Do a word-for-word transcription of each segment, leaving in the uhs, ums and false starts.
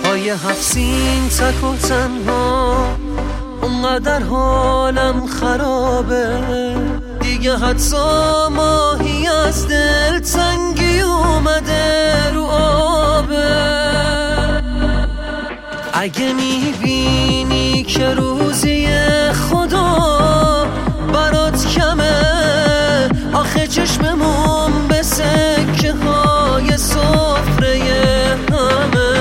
پای هفسین تک و تنها، اونقدر حالم خرابه دیگه، حتی ماهی از دل تنگی اومده رو آبه. اگه میبینی که روزی خدا برات کمه، آخه چشممون به سکه های سفره همه.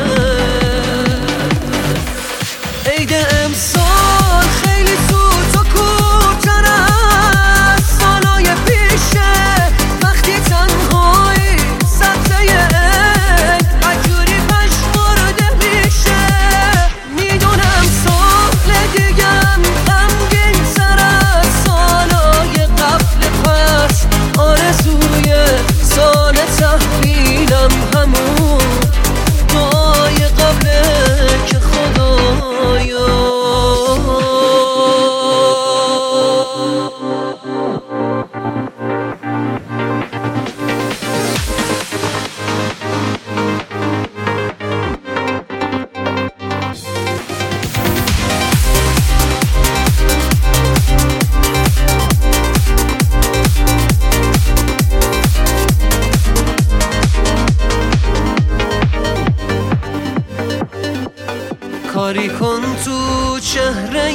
عید امسال خیلی سوت و کورتر از سالای پیشه، وقتی تنهایی سبزه عید عجوری پشمارده میشه. میدونم سال دیگم غمگین تر از سالای قبل، پس آرزوی سال تحویلم همون دعای قبله که خدایا. کاری کن تو چهره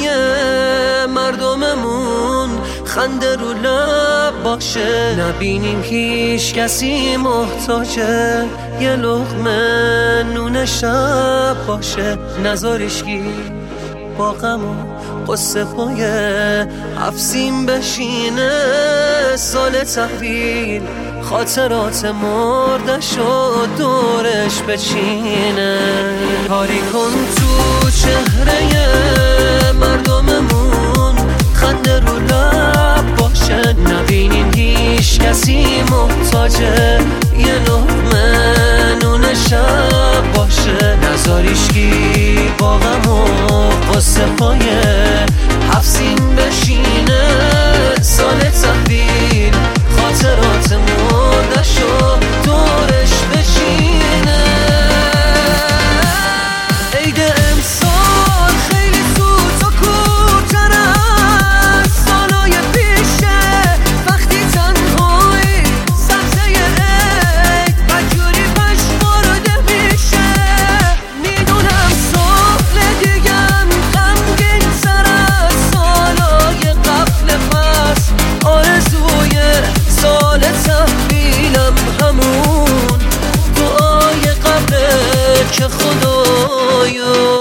مردممون، خنده رو لب باشه، نبینیم هیچ کسی محتاجه، یه لقمه نون شب باشه. نذارشگی با غم و قصه پای هفسین بشینه، سال تحویل خاطرات مردش و دورش بچینه. کاری کن تو چهره مردممون، خنده رو لب باشه، نبینیم هیچ کسی محتاجه، یه لقمه نون شب باشه. نذاریشگی با غم و قصه پای هفسین بشینه، سال تحویل خاطرات مردش و دورش بشینه. عید امسال خیلی سوت و کورتر از سالای پیشه، وقتی تنهایی سبزه عید بدجوری پشمارده میشه. میدونم سال دیگم غمگین تر از سالای قبل، پس آرزوی سال تحویلم همون دعای قبله که خدایا.